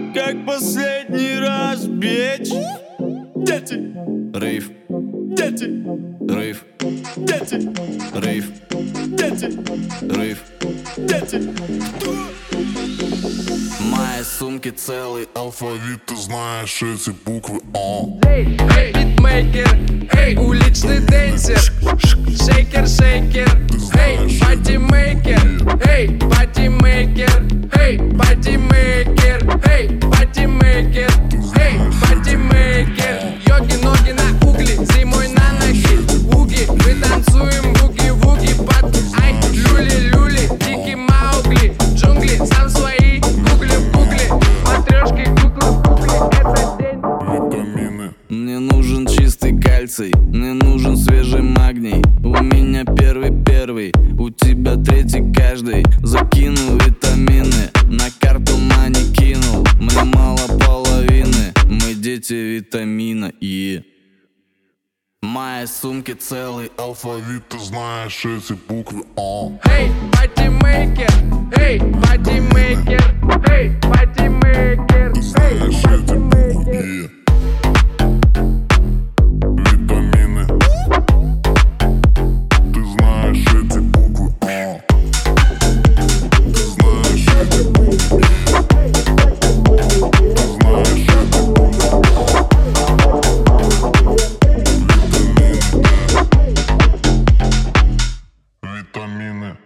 как последний раз, бич. Дети, Рейв, дети, рейв, дети, рейв, дети, рейв. дети. В моей сумке целый алфавит, ты знаешь эти буквы. Эй, битмейкер, эй, уличный денсер, шейкер, шейкер, эй, патимейкер, эй, патимейкер, эй, патимейкер, эй, патимейкер, эй, патимейкер. Йоги, ноги на угли, зимой на ноги, уги, мы танцуем буги-вуги под ай, люли-люли, дикий Маугли, джунгли, сам свои гугли в гугле, матрешки, куклы в кукле, это день. Витамины. Мне нужен чистый кальций, мне нужен свежий магний. У меня первый, у тебя третий каждый. Закинул витамины, на карту мани кинул. Мне мало половины, мы дети витамина. И в моей сумке целый алфавит, ты знаешь эти буквы. Эй, патимейкер, эй, патимейкер, эй, патимейкер, эй, патимейкер.